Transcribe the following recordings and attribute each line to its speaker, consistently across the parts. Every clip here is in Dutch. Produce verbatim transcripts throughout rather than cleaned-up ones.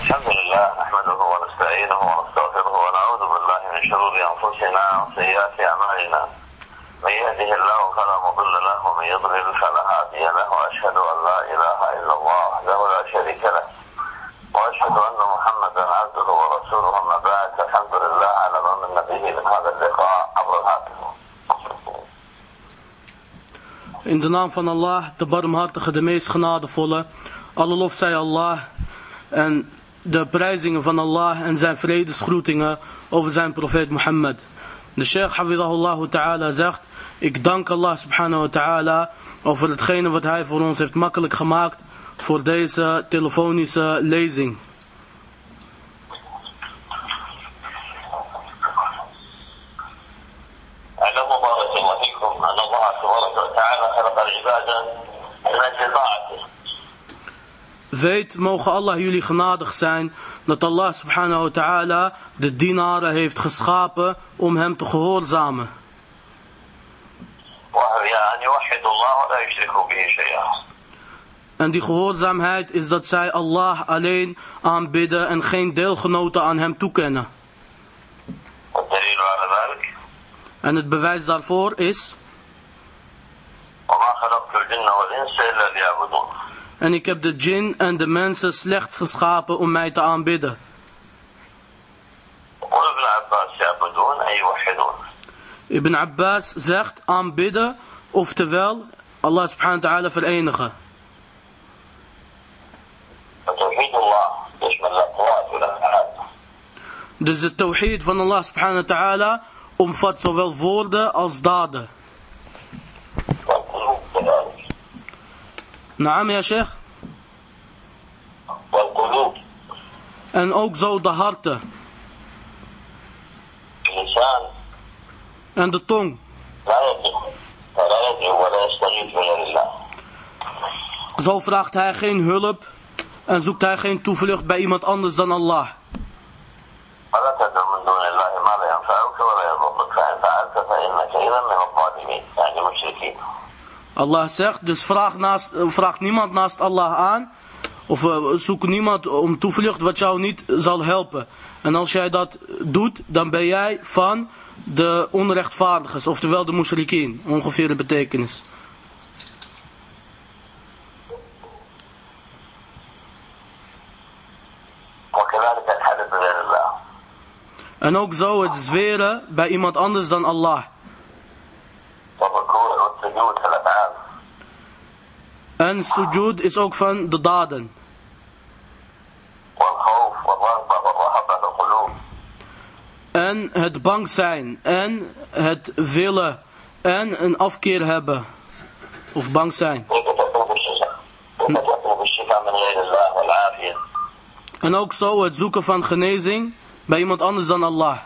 Speaker 1: الحمد لله نحمده ونستعينه ونستغفره ونعوذ بالله من شرور أنفسنا وسيئات أعمالنا من يهده الله فلا مضل له ومن يضلل فلا هادي له وأشهد أن لا إله إلا الله وحده لا شريك له وأشهد أن محمدا عبده ورسوله أما بعد الحمد لله على ما من به من هذا اللقاء عبر الهاتف.
Speaker 2: In de naam van Allah, de barmhartige, de meest genadevolle. Alle lof zij Allah en de prijzingen van Allah en zijn vredesgroetingen over zijn profeet Mohammed. De Sheikh Hafidahullah Ta'ala zegt: ik dank Allah subhanahu wa ta'ala over hetgene wat hij voor ons heeft makkelijk gemaakt voor deze telefonische lezing. Weet, mogen Allah jullie genadig zijn, dat Allah subhanahu wa ta'ala de dienaren heeft geschapen om hem te gehoorzamen. En die gehoorzaamheid is dat zij Allah alleen aanbidden en geen deelgenoten aan hem toekennen. En het bewijs daarvoor is: en ik heb de djinn en de mensen slechts geschapen om mij te aanbidden. Ibn Abbas zegt aanbidden, oftewel Allah subhanahu wa ta'ala verenigen. Dus de tawhid van Allah subhanahu wa ta'ala omvat zowel woorden als daden. Naam ja sheikh. En ook zo de harten. En de tong. Zo vraagt hij geen hulp en zoekt hij geen toevlucht bij iemand anders dan Allah. Allah zegt, dus vraag, naast, vraag niemand naast Allah aan, of uh, zoek niemand om toevlucht wat jou niet zal helpen. En als jij dat doet, dan ben jij van de onrechtvaardigers, oftewel de mushrikeen, ongeveer de betekenis. En ook zo het zweren bij iemand anders dan Allah. En sujud is ook van de daden. En het bang zijn. En het willen. En een afkeer hebben. Of bang zijn. En ook zo het zoeken van genezing bij iemand anders dan Allah.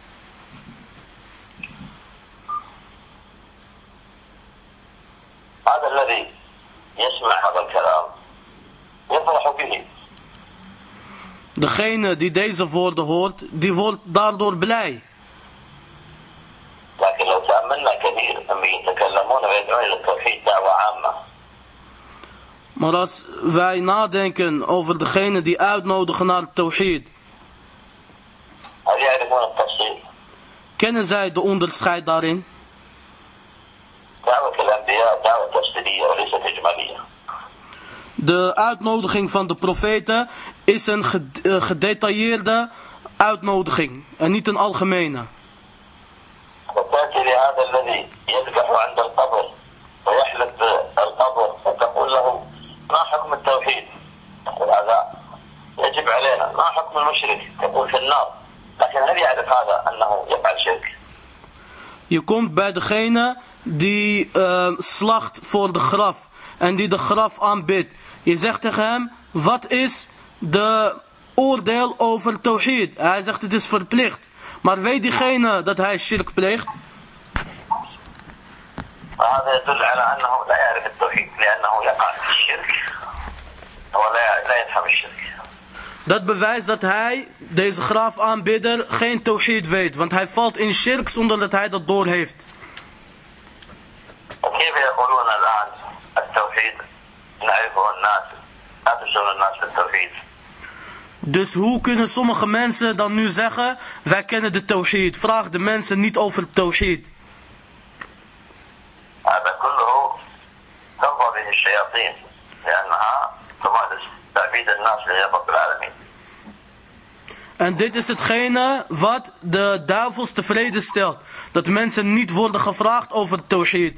Speaker 2: Degene die deze woorden hoort, die wordt daardoor blij. Maar als wij nadenken over degene die uitnodigen naar het tawhid, kennen zij de onderscheid daarin? De uitnodiging van de profeten is een gedetailleerde uitnodiging en niet een algemene. Je komt bij degene die uh, slacht voor de graf en die de graf aanbidt. Je zegt tegen hem, wat is de oordeel over tawhid? Hij zegt, het is verplicht. Maar weet diegene dat hij shirk pleegt? Dat bewijst dat hij, deze grafaanbidder, geen tawhid weet. Want hij valt in shirk zonder dat hij dat doorheeft. Dus hoe kunnen sommige mensen dan nu zeggen, wij kennen de tawhid? Vraag de mensen niet over het tawhid.
Speaker 1: هذا كله ترضى به الشياطين لأنها تمارس تعبيد الناس لرب العالمين.
Speaker 2: En dit is hetgene wat de duivels tevreden stelt. Dat mensen niet worden gevraagd over het tawhid.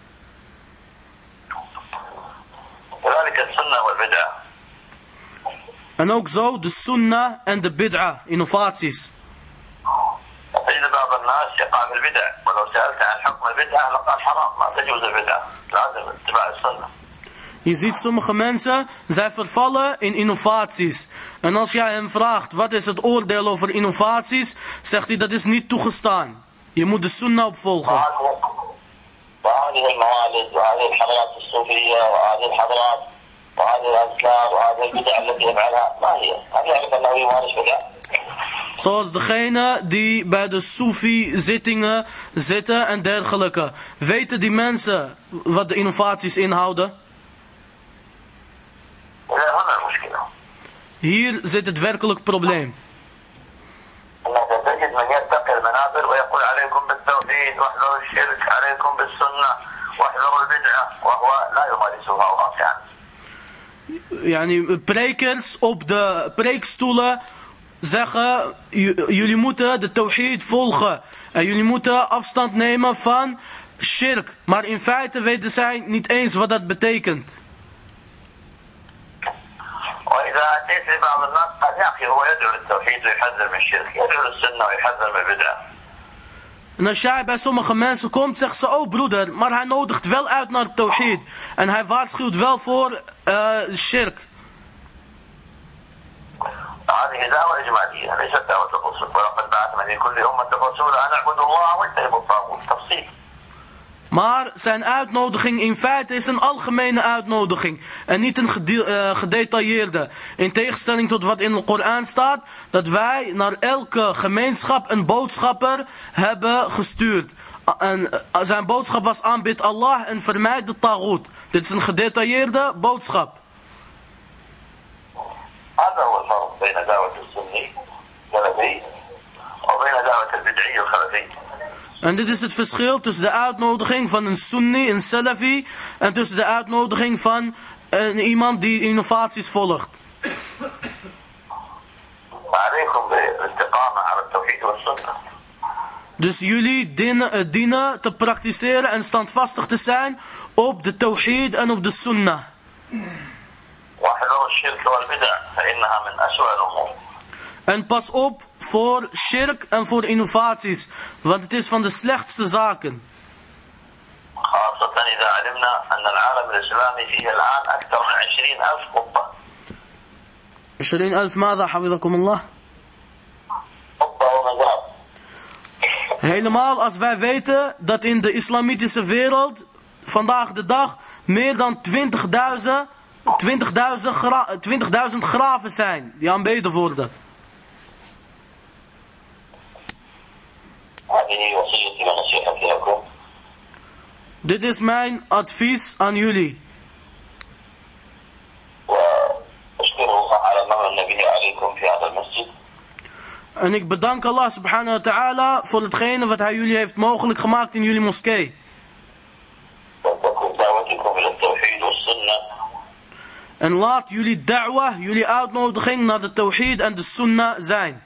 Speaker 1: كذلك السنة والبدعة.
Speaker 2: En ook zo de sunnah en de bid'ah, innovaties.
Speaker 1: تجد بعض الناس يقع في البدع ولو سألت عن حكم البدعة لقال حرام ما تجوز البدعة لازم اتباع السنة.
Speaker 2: Je ziet sommige mensen, zij vervallen in innovaties. En als jij hem vraagt, wat is het oordeel over innovaties? Zegt hij, dat is niet toegestaan. Je moet de sunnah opvolgen.
Speaker 1: وهذه الموالد وهذه الحضارات الصوفية وهذه الحضارات وهذه الأذكار وهذه البدع التي يفعلها ما هي؟ هل يعرف أنه يمارس بدع؟
Speaker 2: Zoals degene die bij de Soefi-zittingen zitten en dergelijke. Weten die mensen wat de innovaties inhouden? Hier zit het werkelijk probleem. Yani, prekers op de preekstoelen zeggen, jullie moeten de tawhid volgen. En jullie moeten afstand nemen van shirk. Maar in feite weten zij niet eens wat dat betekent.
Speaker 1: وإذا أتيت لبعض الناس قال يا أخي هو يدعو للتوحيد ويحذر من الشرك يدعو للسنة ويحذر من البدع.
Speaker 2: En als jij bij sommige mensen komt, zegt ze, oh broeder, maar hij nodigt wel uit naar het tawhid. En hij waarschuwt wel voor uh, shirk.
Speaker 1: هذه دعوة إجمالية ليست دعوة الرسل ولقد بعثنا في كل أمة رسولا أن اعبدوا الله واجتنبوا الطاغوت تفصيل.
Speaker 2: Maar zijn uitnodiging in feite is een algemene uitnodiging. En niet een gede uh, gedetailleerde. In tegenstelling tot wat in de Koran staat. Dat wij naar elke gemeenschap een boodschapper hebben gestuurd. En uh, zijn boodschap was aanbid Allah en vermijd de taghut. Dit is een gedetailleerde boodschap.
Speaker 1: هذا هو الفرق بين دعوة السني السلفي وبين دعوة البدعي الخلفي.
Speaker 2: En dit is het verschil tussen de uitnodiging van een Sunni, een Salafi, en tussen de uitnodiging van een, iemand die innovaties volgt. Dus jullie dienen, dienen te praktiseren en standvastig te zijn op de tawhid en op de sunnah. En pas op voor shirk en voor innovaties, want het is van de slechtste zaken. عشرين ألف ماذا حفظكم الله؟ Helemaal als wij weten dat in de islamitische wereld vandaag de dag meer dan twintigduizend twintigduizend graven zijn die aanbeden worden. Dit is mijn advies aan jullie. En ik bedank Allah subhanahu wa ta'ala voor hetgene wat hij jullie heeft mogelijk gemaakt in jullie moskee. En laat jullie da'wah, jullie uitnodiging naar de tawhid en de sunnah zijn.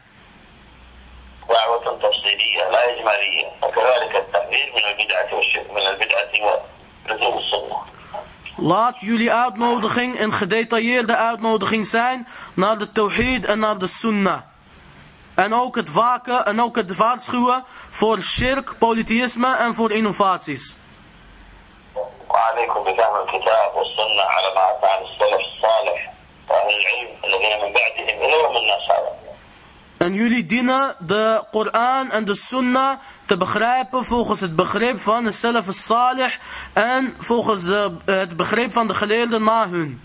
Speaker 2: Laat jullie uitnodiging een gedetailleerde uitnodiging zijn naar de tawhid en naar de sunnah. En ook het waken en ook het waarschuwen voor shirk, polytheïsme en voor innovaties.
Speaker 1: وعليكم بفهم الكتاب والسنة على ما أتى عن السلف الصالح وأهل العلم الذين من بعدهم إلى يوم الناس هذا.
Speaker 2: En jullie dienen de Koran en de Sunnah te begrijpen volgens het begrip van de Salaf al-Salih en volgens de, het begrip van de geleerden na hun.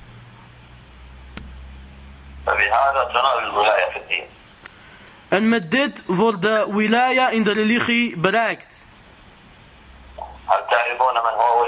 Speaker 2: En met dit wordt de wilaya in de religie bereikt.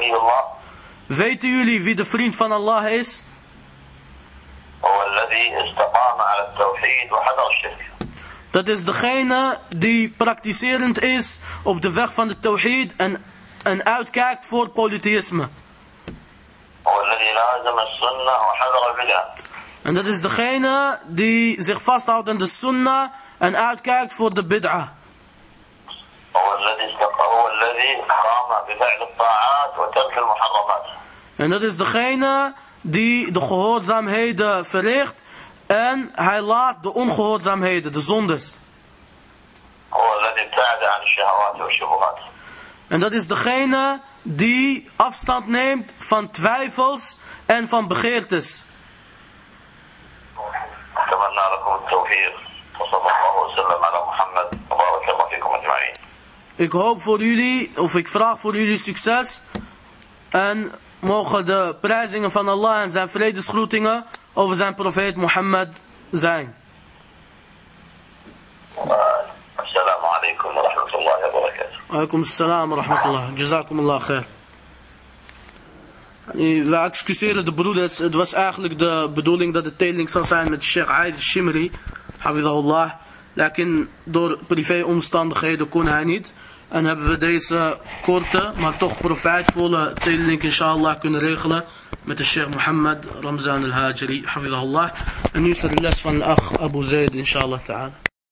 Speaker 2: Weten jullie wie de vriend van Allah is?
Speaker 1: استقام على التوحيد وحذر الشرك.
Speaker 2: Dat is degene die praktiserend is op de weg van de tawhid en, en uitkijkt voor polytheïsme.
Speaker 1: والذي لازم السنة وحذر البدع.
Speaker 2: En dat is degene die zich vasthoudt aan de sunnah en uitkijkt voor de bid'ah.
Speaker 1: هو الذي هو الذي قام بفعل الطاعات وترك المحرمات.
Speaker 2: En dat is degene die de gehoorzaamheden verricht en hij laat de ongehoorzaamheden, de zondes.
Speaker 1: هو الذي ابتعد عن الشهوات والشبهات.
Speaker 2: En dat is degene die afstand neemt van twijfels en van begeertes.
Speaker 1: أتمنى لكم التوفيق وصلى الله وسلم على محمد وبارك الله فيكم أجمعين.
Speaker 2: Ik hoop voor jullie, of ik vraag voor jullie succes. En mogen de prijzingen van Allah en zijn vredesgroetingen over zijn profeet Mohammed zijn.
Speaker 1: Assalamu alaikum wa rahmatullahi wa barakatuh.
Speaker 2: Alaikum assalam wa rahmatullah. Jazakumullah khair. We excuseren de broeders. Het was eigenlijk de bedoeling dat het deling zou zijn met Sheikh Aid Shimri. Hafidahullah. Lakin door privéomstandigheden kon hij niet. En hebben we deze korte, maar toch profijtvolle deling inshallah kunnen regelen. Met de Sheikh Mohammed Ramzan al-Hajri. Hafidahullah. En nu is er de les van Ach Abu Zaid inshallah ta'ala.